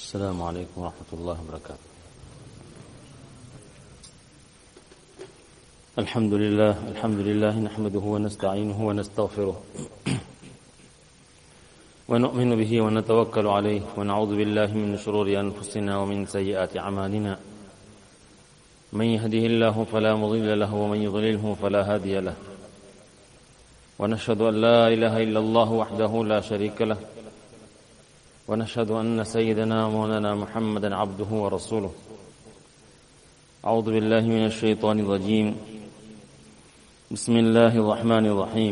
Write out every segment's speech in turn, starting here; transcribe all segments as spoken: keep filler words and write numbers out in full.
السلام عليكم ورحمة الله وبركاته. الحمد لله الحمد لله نحمده ونستعينه ونستغفره ونؤمن به ونتوكل عليه ونعوذ بالله من شرور أنفسنا ومن سيئات أعمالنا. من يهده الله فلا مضل له ومن يضلله فلا هادي له، ونشهد أن لا إله إلا الله وحده لا شريك له، ونشهد أن سيدنا مولانا محمدا عبده ورسوله. أعوذ بالله من الشيطان الرجيم. بسم الله الرحمن الرحيم.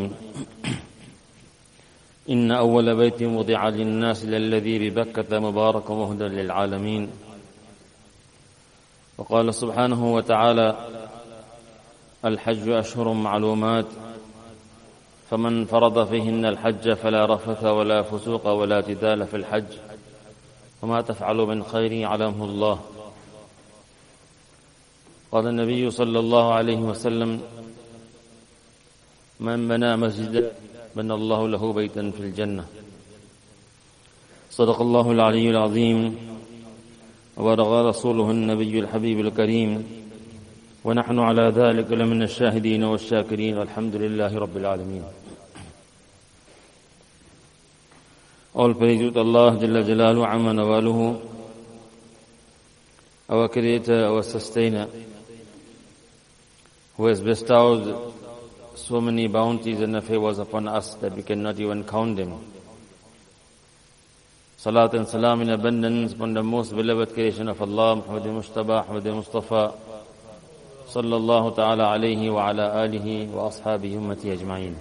إن أول بيت وضع للناس للذي ببكة مبارك وهدى للعالمين. وقال سبحانه وتعالى: الحج أشهر معلومات، فمن فرض فيهن الحج فلا رفث ولا فسوق ولا جدال في الحج، وما تفعل من خير يعلمه الله. قال النبي صلى الله عليه وسلم: من بنى مسجدا بنى الله له بيتا في الجنة. صدق الله العلي العظيم، وبلغ رسوله النبي الحبيب الكريم، ونحن على ذلك لمن الشاهدين والشاكرين، والحمد لله رب العالمين. All praise to Allah Jalla Jalaluhu Amma Nawaluhu, our Creator, our Sustainer, who has bestowed so many bounties and favors upon us that we cannot even count them. Salat and salam in abundance upon the most beloved creation of Allah, Muhammad Mujtaba, Muhammad Mustafa, sallallahu ta'ala alayhi wa ala alihi wa ashabihi ummati ajma'in.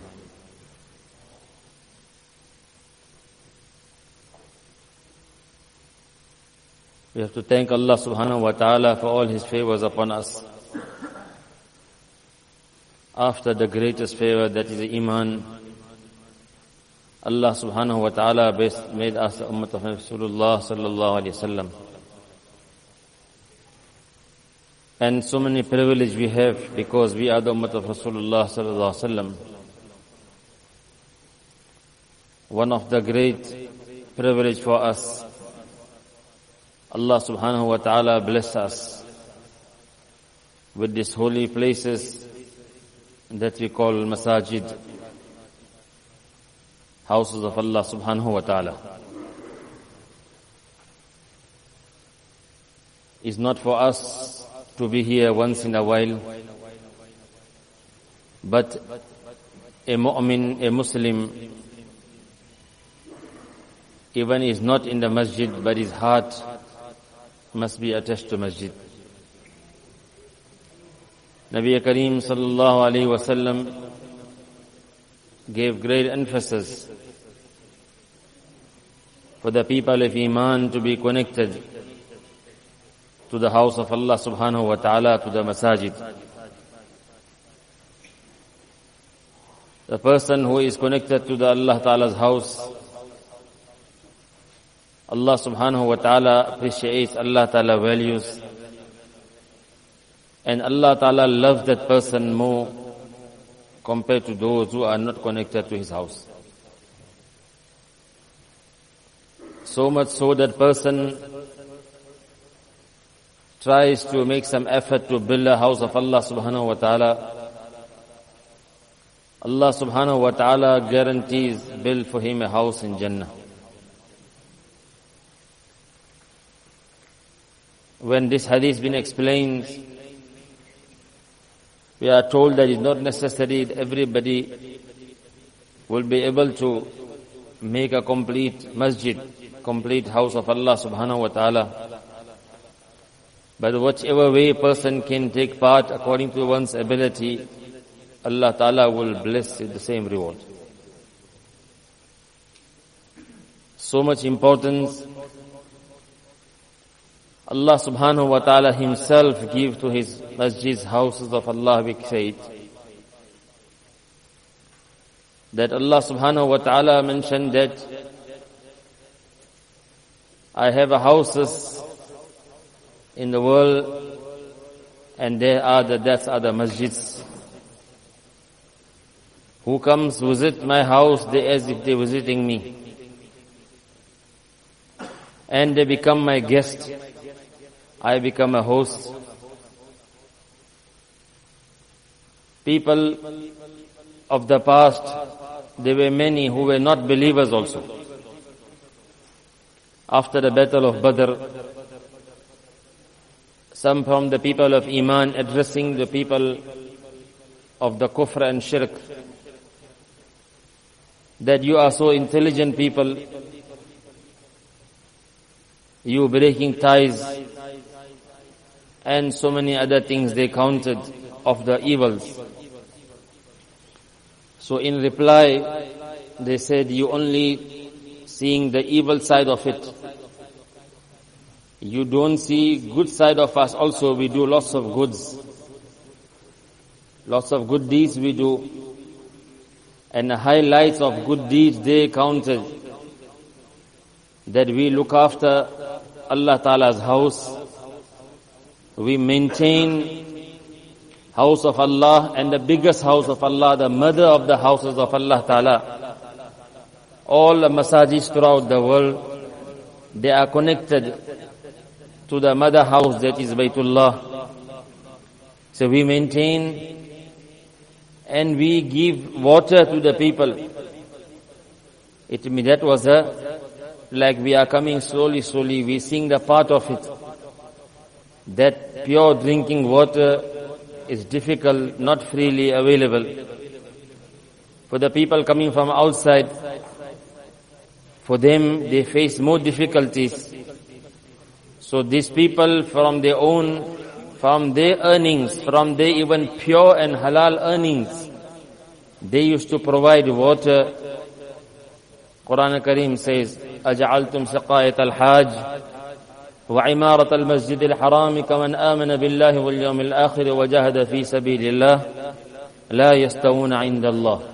We have to thank Allah subhanahu wa ta'ala for all His favors upon us. After the greatest favor, that is Iman, Allah subhanahu wa ta'ala made us the ummah of Rasulullah sallallahu alayhi wa sallam. And so many privilege we have because we are the ummah of Rasulullah sallallahu alayhi wa sallam. One of the great privilege for us, Allah subhanahu wa ta'ala bless us with these holy places that we call masajid, houses of Allah subhanahu wa ta'ala. It's not for us to be here once in a while, but a mu'min, a Muslim, even is not in the masjid, but his heart must be attached to masjid. Nabi Kareem sallallahu alayhi wa sallam gave great emphasis for the people of Iman to be connected to the house of Allah subhanahu wa ta'ala, to the masajid. The person who is connected to the Allah ta'ala's house, Allah subhanahu wa ta'ala appreciates, Allah ta'ala values, and Allah ta'ala loves that person more compared to those who are not connected to His house. So much so that person tries to make some effort to build a house of Allah subhanahu wa ta'ala. Allah subhanahu wa ta'ala guarantees build for him a house in Jannah. When this hadith been explained, we are told that it's not necessary that everybody will be able to make a complete masjid, complete house of Allah subhanahu wa ta'ala. But whichever way a person can take part according to one's ability, Allah ta'ala will bless with the same reward. So much importance Allah subhanahu wa ta'ala Himself give to His masjids, houses of Allah. We said that Allah subhanahu wa ta'ala mentioned that I have a houses in the world, and there are the, that's are the masjids. Who comes visit my house, they as if they visiting me. and they become my guest. I become a host. People of the past, there were many who were not believers also. After the battle of Badr, some from the people of Iman addressing the people of the Kufr and Shirk, that you are so intelligent people, you breaking ties, and so many other things they counted of the evils. So in reply, they said, you only seeing the evil side of it. You don't see good side of us also. We do lots of goods. Lots of good deeds we do. And the highlights of good deeds they counted. That we look after Allah Ta'ala's house. We maintain house of Allah, and the biggest house of Allah, the mother of the houses of Allah Ta'ala. All the masajid throughout the world, they are connected to the mother house, that is Baytullah. So we maintain and we give water to the people. It means that was a, like we are coming slowly, slowly, we seeing the part of it. That pure drinking water is difficult, not freely available. For the people coming from outside, for them they face more difficulties. So these people from their own, from their earnings, from their even pure and halal earnings, they used to provide water. Quran Kareem says, أَجَعَلْتُمْ سَقَايَةَ الْحَاجِ وَعِمَارَةَ الْمَسْجِدِ الْحَرَامِ كَمَنْ آمَنَ بِاللَّهِ وَالْيَوْمِ الْآخِرِ وَجَاهَدَ فِي سَبِيلِ اللَّهِ لَا يَسْتَوُونَ عِنْدَ اللَّهِ.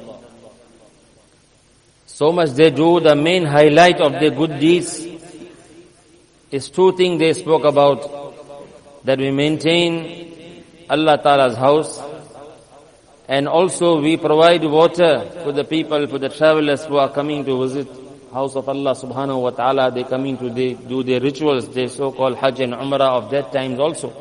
So much they do. The main highlight of their good deeds is two things they spoke about, that we maintain Allah Ta'ala's house, and also we provide water for the people, for the travelers who are coming to visit house of Allah Subhanahu wa Ta'ala. They coming to they do their rituals, their so-called Hajj and Umrah of that times also.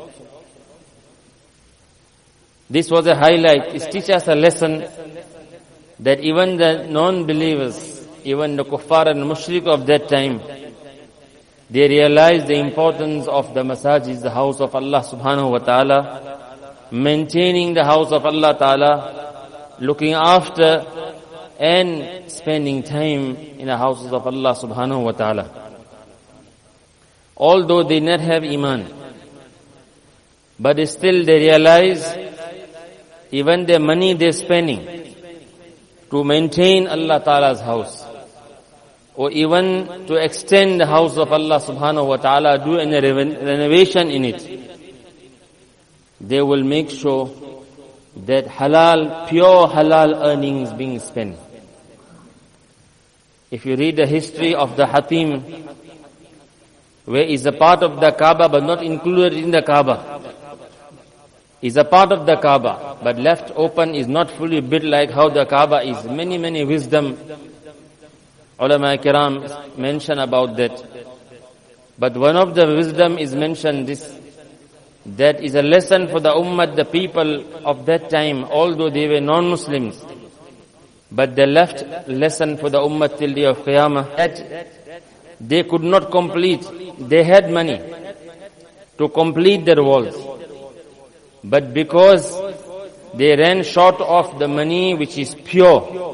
This was a highlight. It teaches us a lesson that even the non-believers, even the kuffar and mushrik of that time, they realized the importance of the masajid, the house of Allah Subhanahu wa Ta'ala, maintaining the house of Allah Ta'ala, looking after and spending time in the houses of Allah Subhanahu wa Ta'ala. Although they not have iman, but still they realize even the money they're spending to maintain Allah Ta'ala's house, or even to extend the house of Allah Subhanahu wa Ta'ala, do any renovation in it, they will make sure that halal, pure halal earnings being spent. If you read the history of the Hatim, where is a part of the Kaaba but not included in the Kaaba, is a part of the Kaaba but left open, is not fully built like how the Kaaba is. Many, many wisdom ulama kiram mention about that. But one of the wisdom is mentioned this, that is a lesson for the ummah, the people of that time, although they were non-Muslims, but they left lesson for the ummah till the day of Qiyamah, that they could not complete. They had money to complete their walls, but because they ran short of the money which is pure,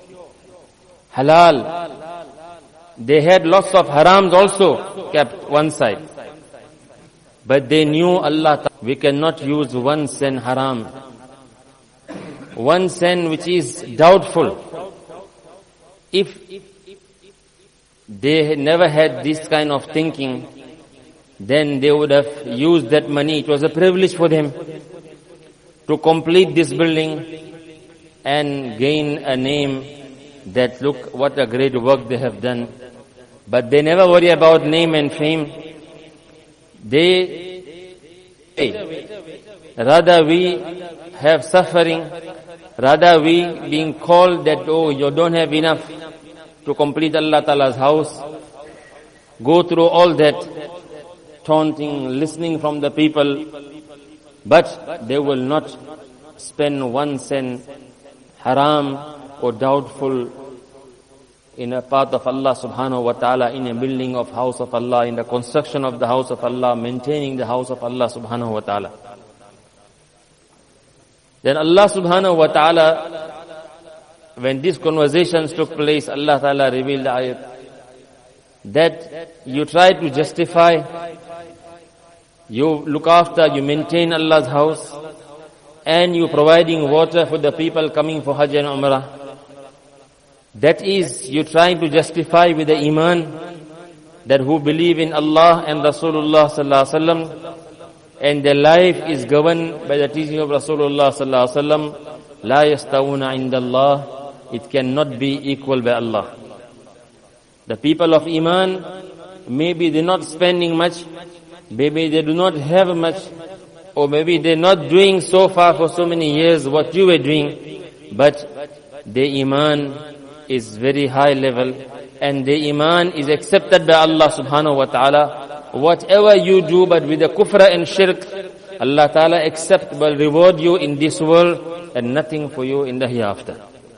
halal, they had lots of harams also kept one side. But they knew Allah, we cannot use one sen haram, one sen which is doubtful. If they never had this kind of thinking, then they would have used that money. It was a privilege for them to complete this building and gain a name that look what a great work they have done. But they never worry about name and fame. They, rather we have suffering, rather we being called that, oh, you don't have enough to complete Allah Ta'ala's house. go through all that taunting, listening from the people, but they will not spend one cent haram or doubtful in a path of Allah subhanahu wa ta'ala, in a building of house of Allah, in the construction of the house of Allah, maintaining the house of Allah subhanahu wa ta'ala. Then Allah subhanahu wa ta'ala, when these conversations took place, Allah ta'ala revealed the ayat that you try to justify, you look after, you maintain Allah's house, and you providing water for the people coming for Hajj and Umrah. That is, you trying to justify with the iman that who believe in Allah and Rasulullah sallallahu alaihi wasallam, and their life is governed by the teaching of Rasulullah sallallahu alaihi wasallam. La yastawuna indallah, it cannot be equal by Allah. The people of iman, maybe they're not spending much, maybe they do not have much, or maybe they're not doing so far for so many years what you were doing, but their iman is very high level, and the iman is accepted by Allah subhanahu wa ta'ala. Whatever you do, but with the kufr and shirk, Allah ta'ala accept, will reward you in this world, and nothing for you in the hereafter.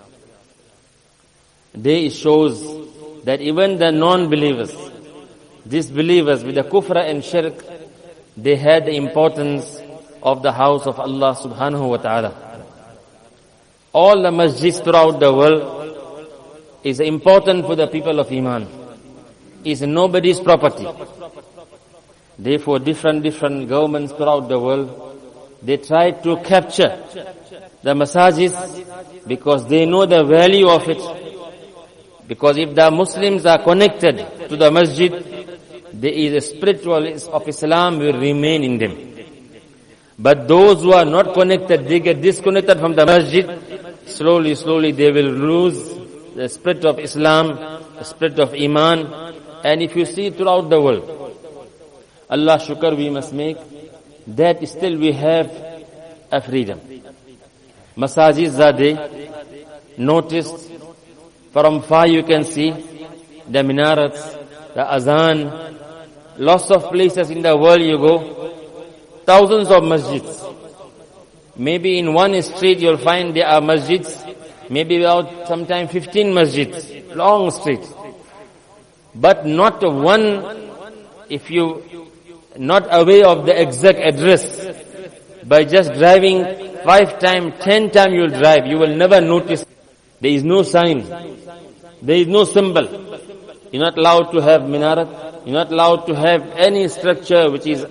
There shows that even the non-believers, disbelievers with the kufr and shirk, they had the importance of the house of Allah subhanahu wa ta'ala. All the masjids throughout the world is important for the people of iman. Is nobody's property. Therefore, different, different governments throughout the world, they try to capture the masajid because they know the value of it. Because if the Muslims are connected to the masjid, there is a spiritual of Islam will remain in them. But those who are not connected, they get disconnected from the masjid, slowly, slowly they will lose the spirit of Islam, the spirit of Iman. And if you see throughout the world, Allah shukr we must make, that still we have a freedom. Masajids are there, noticed, from far you can see the minarets, the azan, lots of places in the world you go, thousands of masjids. Maybe in one street you'll find there are masjids, maybe about sometime fifteen masjids, long streets. But not one, if you not aware of the exact address, by just driving five times, ten times you'll drive, you will never notice. There is no sign, there is no symbol. You're not allowed to have minaret, you're not allowed to have any structure which is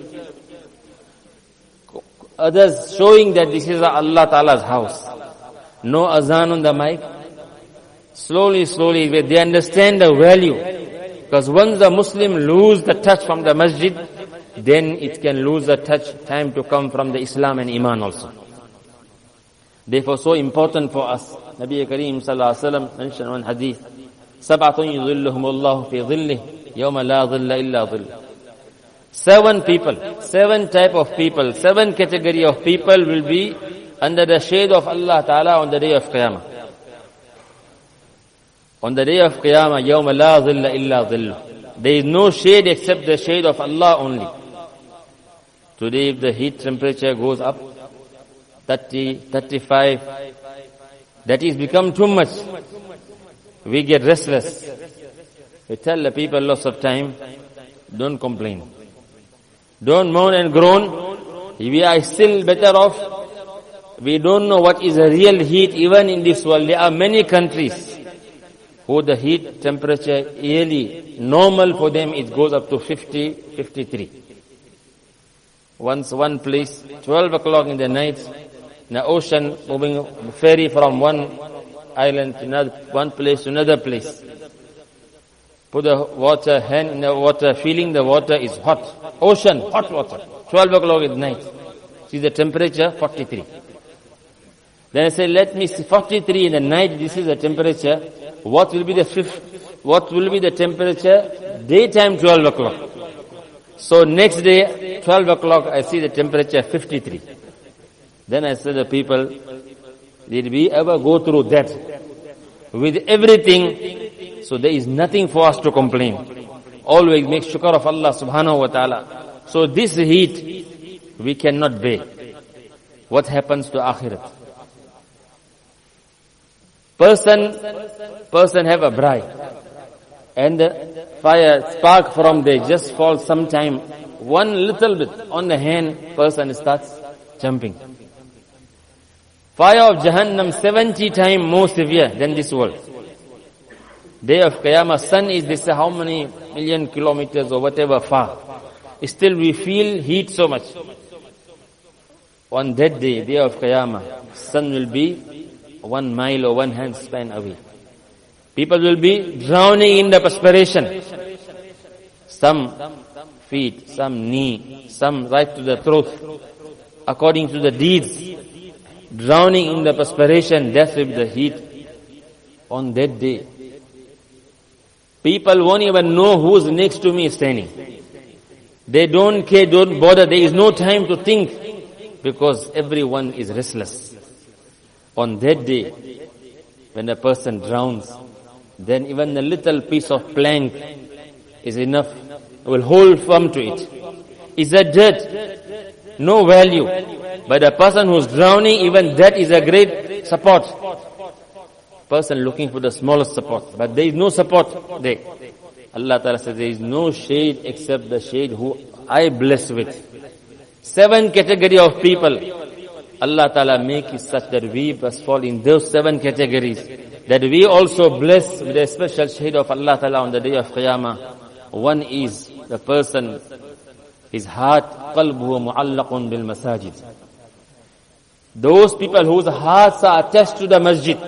others showing that this is Allah Ta'ala's house. No azan on the mic. Slowly, slowly, they understand the value. Because once the Muslim lose the touch from the masjid, then it can lose the touch, time to come from the Islam and Iman also. Therefore, so important for us. Nabi Kareem sallallahu alaihi wasallam mentioned one hadith, Sab'atun yudhilluhumullahu fi dhillih, yawma la dhilla illa dhill. Seven people, seven type of people, seven category of people will be under the shade of Allah Ta'ala on the day of Qiyamah. On the day of Qiyamah, yawma la dhilla illa dhilluh. There is no shade except the shade of Allah only. Today if the heat temperature goes up, thirty, thirty-five, that is become too much. We get restless. We tell the people lots of time, don't complain. Don't moan and groan. We are still better off. We don't know what is a real heat even in this world. There are many countries who the heat temperature yearly, normal for them, it goes up to fifty, fifty-three. Once one place, twelve o'clock in the night, in the ocean, moving ferry from one island to another, one place to another place. Put the water, hand in the water, feeling the water is hot. Ocean, hot water. twelve o'clock at night. See the temperature, forty-three. Then I say, let me see, forty-three in the night, this is the temperature. What will be the fifth, what will be the temperature? Daytime, twelve o'clock. So next day, twelve o'clock, I see the temperature, fifty-three. Then I say to the people, did we ever go through that? With everything, so there is nothing for us to complain. Always make shukr of Allah subhanahu wa ta'ala. So this heat, we cannot bear. What happens to akhirat? Person, person have a bride. And the fire spark from there just falls sometime, one little bit on the hand, person starts jumping. Fire of Jahannam seventy times more severe than this world. Day of Qiyamah, sun is this how many million kilometers or whatever far. Still we feel heat so much. On that day, day of Qiyamah, sun will be one mile or one hand span away. People will be drowning in the perspiration. Some feet, some knee, some right to the throat. According to the deeds, drowning in the perspiration, death with the heat. On that day, people won't even know who's next to me standing. They don't care, don't bother. There is no time to think because everyone is restless. On that day, when a person drowns, then even a little piece of plank is enough. Will hold firm to it. Is a dirt, no value. But a person who's drowning, even that is a great support. Person looking for the smallest support, but there is no support there. Allah Ta'ala says there is no shade except the shade who I bless with. Seven category of people. Allah Ta'ala make it such that we must fall in those seven categories. That we also bless with a special shade of Allah Ta'ala on the day of Qiyamah. One is the person, his heart, qalbuhu mu'allaqun bil masajid. Those people whose hearts are attached to the masjid.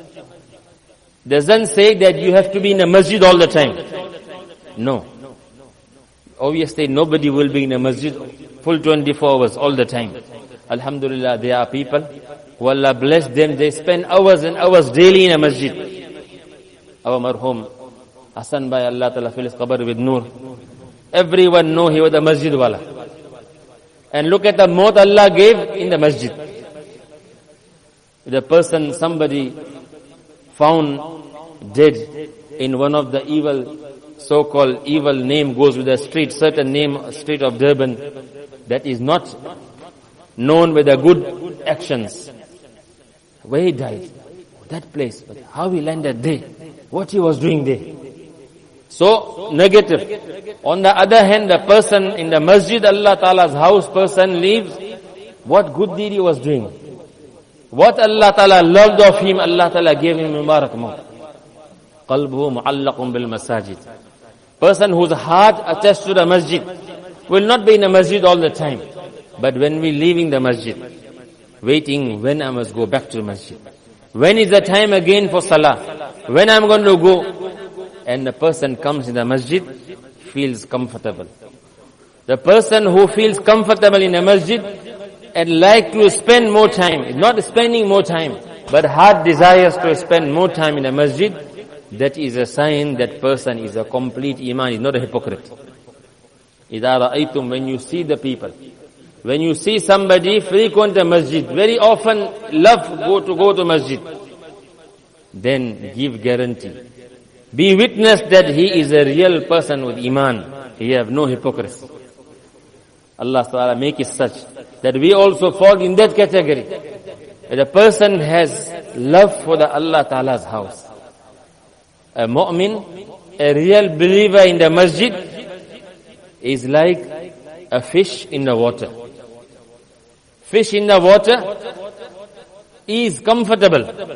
Doesn't say that you have to be in a masjid all the time. No. Obviously nobody will be in a masjid full twenty-four hours all the time. Alhamdulillah, there are people who Allah bless them, they spend hours and hours daily in a masjid. Our marhum, Hassan Bhai, Allah Ta'ala fill his qabr with nur. Everyone know he was a masjid wala. And look at the maut Allah gave in the masjid. The person, somebody found dead in one of the evil, so-called evil name goes with a street, certain name, street of Durban, that is not known with the good actions. Where he died, that place, but how he landed there, what he was doing there. So, negative. On the other hand, the person in the masjid, Allah Ta'ala's house, person leaves, what good deed he was doing. What Allah Ta'ala loved of him, Allah Ta'ala gave him Mubarak Maut. Qalbuhu mu'allaqun bil masajid. Person whose heart attached to the masjid will not be in the masjid all the time. But when we leaving the masjid, waiting when I must go back to the masjid. When is the time again for salah? When I'm going to go? And the person comes in the masjid, feels comfortable. The person who feels comfortable in the masjid and like to spend more time, not spending more time, but heart desires to spend more time in the masjid, that is a sign that person is a complete iman, is not a hypocrite. إِذَا رَأَيْتُمْ, when you see the people, when you see somebody frequent the masjid, very often love go to go to masjid, then give guarantee. Be witness that he is a real person with iman. He have no hypocrisy. Allah Ta'ala make it such that we also fall in that category. That a person has love for the Allah Ta'ala's house. A mu'min, a real believer in the masjid is like a fish in the water. Fish in the water is comfortable.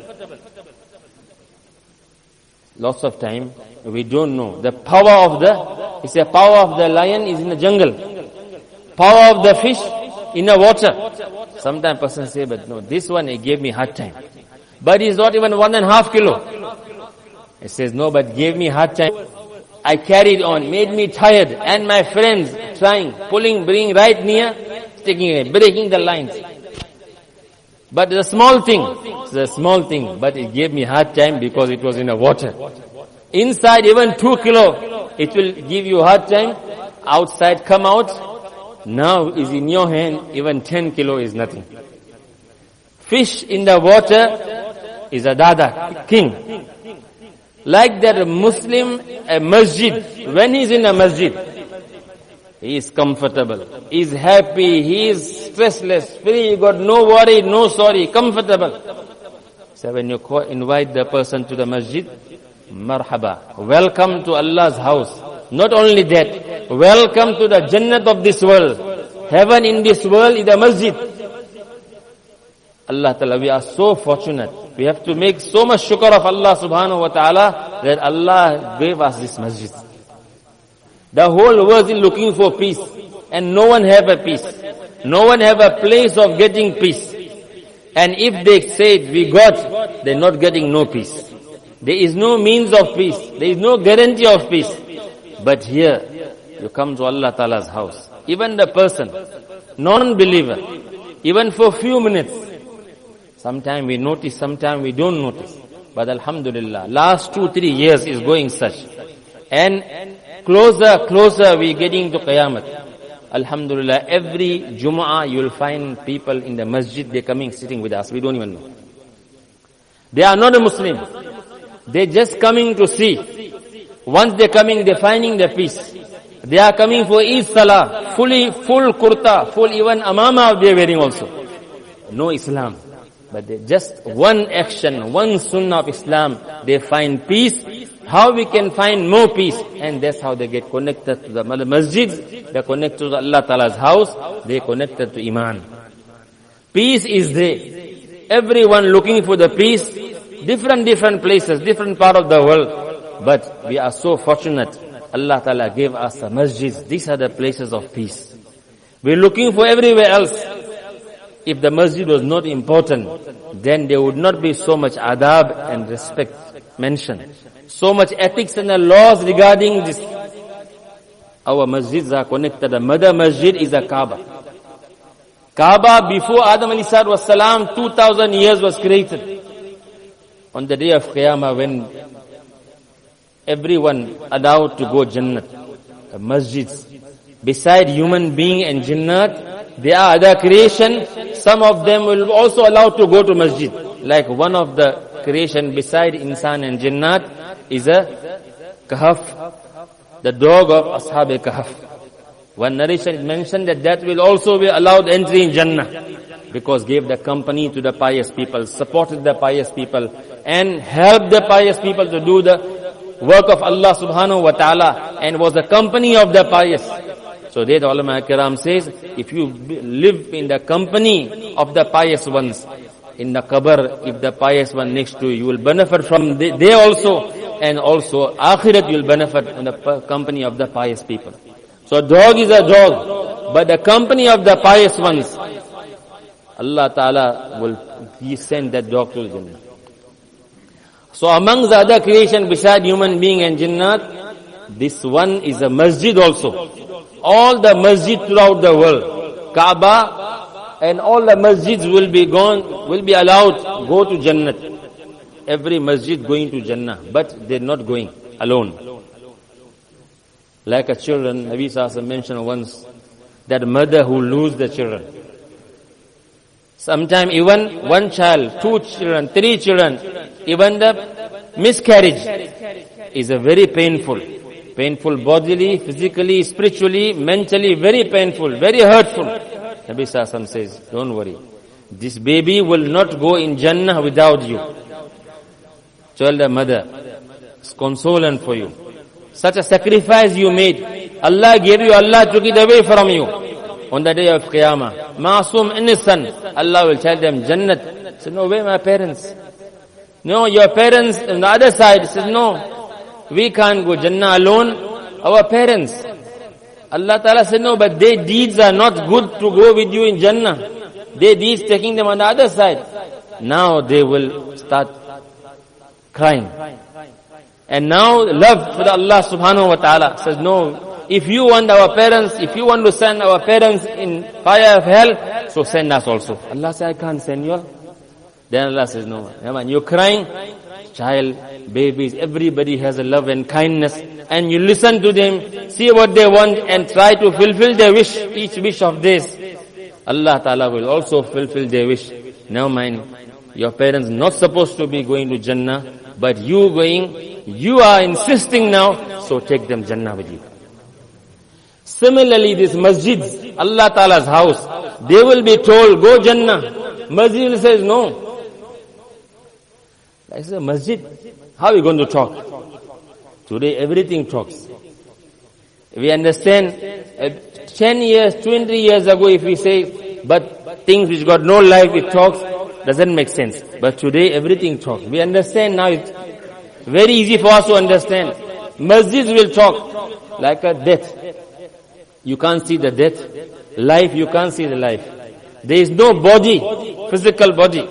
Lots of time we don't know. The power of the, it's a power of the lion is in the jungle. Power of the fish in the water. Sometimes person say, but no, this one it gave me hard time. But it's not even one and a half kilo. It says, no, but gave me hard time. I carried on, made me tired, and my friends trying, pulling, bringing right near, taking it, breaking the lines. But the small thing, it's a small thing, but it gave me hard time because it was in the water. Inside even two kilo, it will give you hard time. Outside come out, now is in your hand, even ten kilo is nothing. Fish in the water is a dada, king. Like that Muslim, a masjid, when he's in a masjid, he is comfortable, he is happy, he is stressless, free, got no worry, no sorry, comfortable. So when you invite the person to the masjid, marhaba, welcome to Allah's house. Not only that, welcome to the Jannat of this world. Heaven in this world is a masjid. Allah Ta'ala, we are so fortunate. We have to make so much shukr of Allah Subhanahu Wa Ta'ala that Allah gave us this masjid. The whole world is looking for peace, and no one have a peace. No one have a place of getting peace. And if they say we got, they're not getting no peace. There is no means of peace. There is no guarantee of peace. But here, you come to Allah Ta'ala's house. Even the person, non-believer, even for few minutes, sometimes we notice, sometimes we don't notice. But alhamdulillah, last two, three years is going such. And closer, closer we getting to Qiyamah. Alhamdulillah, every Jumu'ah you will find people in the masjid, they're coming, sitting with us. We don't even know. They are not a Muslim. They're just coming to see. Once they're coming, they're finding the peace. They are coming for Eid Salah, fully, full kurta, full even amama they're wearing also. No Islam. But they just one action, one sunnah of Islam, they find peace. How we can find more peace? And that's how they get connected to the masjids, they connect to Allah Ta'ala's house, they connected to Iman. Peace is there. Everyone looking for the peace, different, different places, different part of the world. But we are so fortunate. Allah Ta'ala gave us the masjids. These are the places of peace. We're looking for everywhere else. If the masjid was not important, then there would not be so much adab and respect mentioned. So much ethics and the laws regarding this. Our masjids are connected. The mother masjid is a Kaaba. Kaaba before Adam alayhi salatu was salam, two thousand years was created. On the day of Qiyamah, when everyone allowed to go Jannat, the masjids, beside human being and Jannat, there are other creation. Some of them will also allow to go to masjid. Like one of the creation beside insan and Jannat is a Kahf, the dog of Ashab Kahf. One narration is mentioned that that will also be allowed entry in Jannah, because gave the company to the pious people, supported the pious people, and helped the pious people to do the work of Allah Subhanahu Wa Ta'ala, and was the company of the pious. So there the ulama kiram says, if you live in the company of the pious ones, in the qabr, if the pious one next to you, you will benefit from the, they also, and also akhirat you will benefit from the company of the pious people. So dog is a dog, but the company of the pious ones, Allah Ta'ala will send that dog to Jannah. So among the other creation beside human being and Jannat, this one is a masjid also. All the masjid throughout the world, Kaaba and all the masjids will be gone, will be allowed to go to Jannat. Every masjid going to Jannah, but they're not going alone. Like a children, Nabi Sallallahu mentioned once, that mother who lose the children. Sometimes even one child, two children, three children, even the miscarriage is a very painful. Painful bodily, physically, spiritually, mentally, very painful, very hurtful. Nabi Sallallahu says, don't worry. This baby will not go in Jannah without you. Tell the mother, it's consoling for you. Such a sacrifice you made. Allah gave you, Allah took it away from you. On the day of Qiyamah, Masoom, innocent, Allah will tell them, Jannat. Say, no, where my parents? No, your parents on the other side. Says, no. We can't go Jannah alone, our parents. Allah Ta'ala said, no, but their deeds are not good to go with you in Jannah. Their deeds taking them on the other side. Now they will start crying. And now love for the Allah Subhanahu Wa Ta'ala says, no, if you want our parents, if you want to send our parents in fire of hell, so send us also. Allah says, I can't send you all. Then Allah says, no, man, you're crying. Child, babies, everybody has a love and kindness, and you listen to them, see what they want, and try to fulfill their wish, each wish of theirs. Allah Ta'ala will also fulfill their wish. Now mind, your parents not supposed to be going to Jannah, but you going You are insisting now, so take them Jannah with you. Similarly, these masjids, Allah Ta'ala's house, they will be told, go Jannah. Masjid says no. I say, masjid, how are we going to talk? Today everything talks. We understand, uh, ten years, twenty years ago if we say, but things which got no life, it talks, doesn't make sense. But today everything talks. We understand now, it's very easy for us to understand. Masjids will talk like a death. You can't see the death. Life, you can't see the life. There is no body, physical body.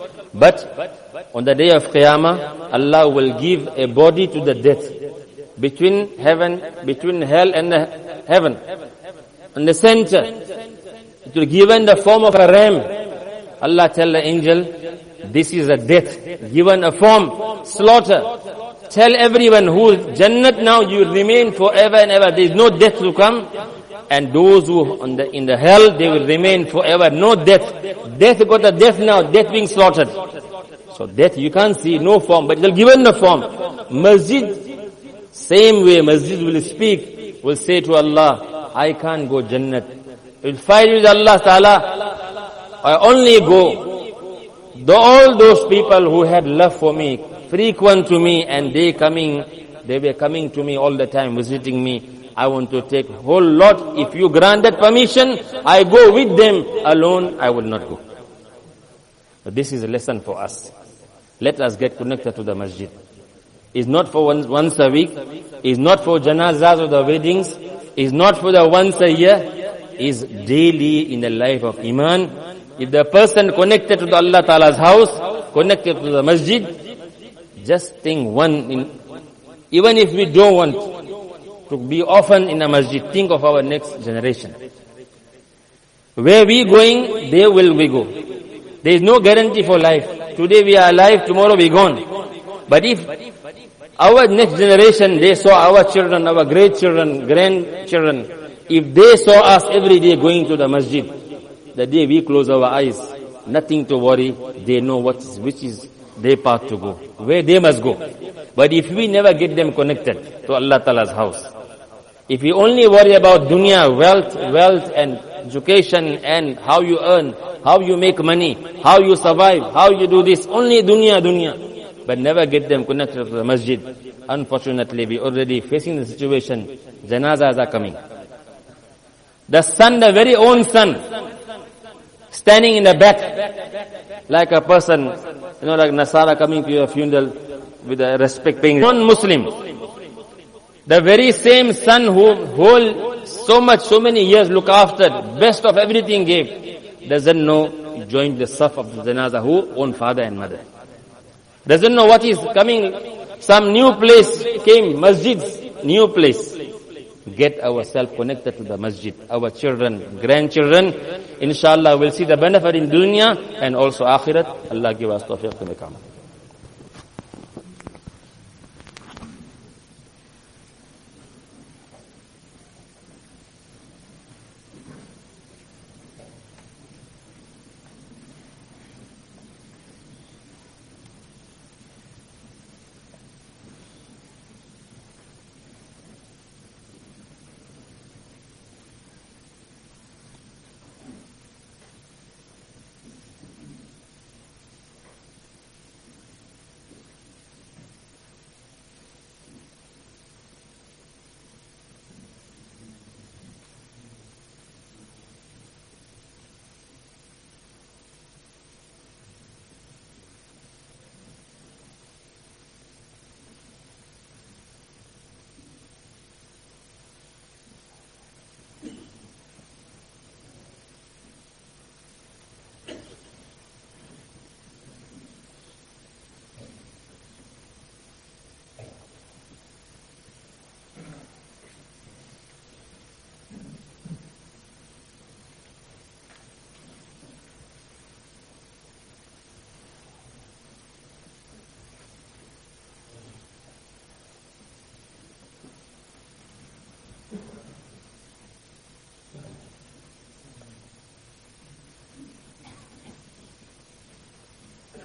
But on the day of Qiyamah, Allah will give a body to the death. Between heaven, between hell and the heaven. In the center, it will given the form of a ram. Allah tell the angel, this is a death, given a form, slaughter. Tell everyone who is Jannat now, you will remain forever and ever. There is no death to come. And those who on the, in the hell, they will remain forever. No death. Death got a death now, death being slaughtered. So death you can't see, no form, but it will given the form. Masjid, same way masjid will speak, will say to Allah, I can't go Jannat. It will fight with Allah Ta'ala. I only go. The, all those people who had love for me, frequent to me, and they coming, they were coming to me all the time, visiting me. I want to take whole lot. If you granted permission, I go with them. Alone, I will not go. But this is a lesson for us. Let us get connected to the masjid. It's not for once, once a week. It's not for janazas or the weddings. It's not for the once a year. It's daily in the life of Iman. If the person connected to the Allah Ta'ala's house, connected to the masjid, just think one, in, even if we don't want to be often in a masjid, think of our next generation. Where we going, there will we go. There is no guarantee for life. Today we are alive, tomorrow we gone. But if our next generation, they saw our children, our great children, grandchildren, if they saw us every day going to the masjid, the day we close our eyes, nothing to worry, they know what is, which is their path to go, where they must go. But if we never get them connected to Allah Ta'ala's house, if we only worry about dunya, wealth, wealth and education and how you earn, how you make money, how you survive, how you do this, only dunya, dunya, but never get them connected to the masjid, unfortunately we already facing the situation, janazas are coming. The son, the very own son, standing in the back, like a person, you know, like Nasara coming to your funeral with a respect paying non-Muslim. The very same son who whole so much, so many years look after, best of everything gave, doesn't know, joined the saf of the janazah, who own father and mother. Doesn't know what is coming, some new place came, masjids, new place. Get ourselves connected to the masjid, our children, grandchildren, inshallah we'll see the benefit in dunya and also akhirat. Allah give us tawfiq to become.